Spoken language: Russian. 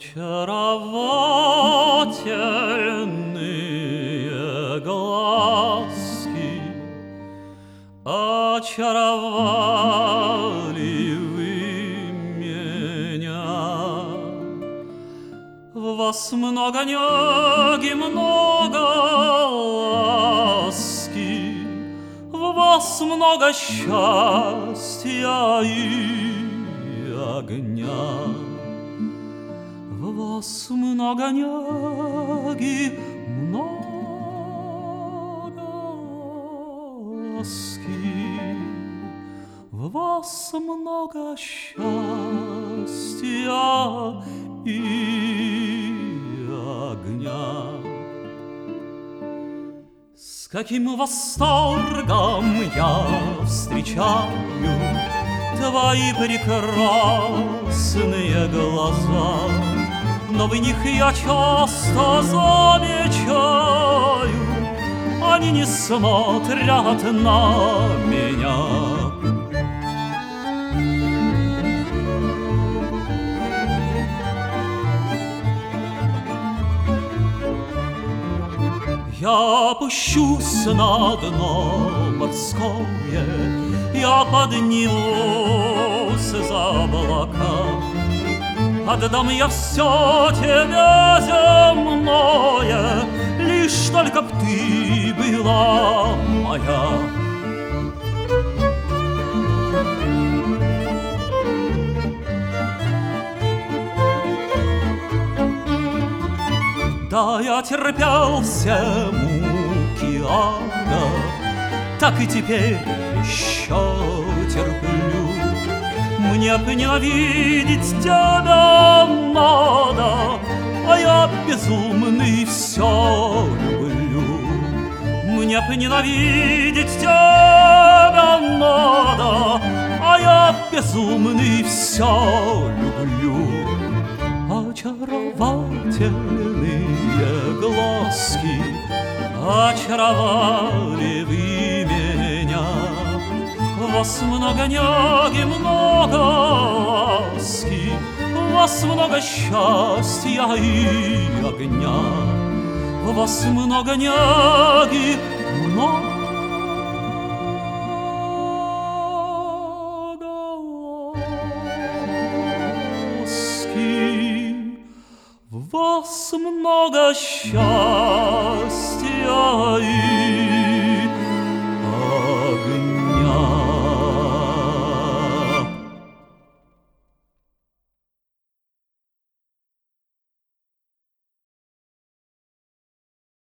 Очаровательные глазки, очаровали вы меня. В вас много неги, много ласки, в вас много счастья и огня. В вас много неги, много ласки, в вас много счастья и огня. С каким восторгом я встречаю твои прекрасные глаза, но в них я часто замечаю, они не смотрят на меня. Я опущусь на дно морское, я поднимусь за облака, отдам я все тебе земное, лишь только б ты была моя. Да, я терпел все муки ада, так и теперь еще терплю. Мне б ненавидеть тебя надо, а я безумный все люблю. Мне б ненавидеть тебя надо, а я безумный все люблю. Очаровательные глазки, очаровали вы меня. В вас много неги, много ласки, в вас много счастья и огня. В вас много неги, много ласки, в вас много счастья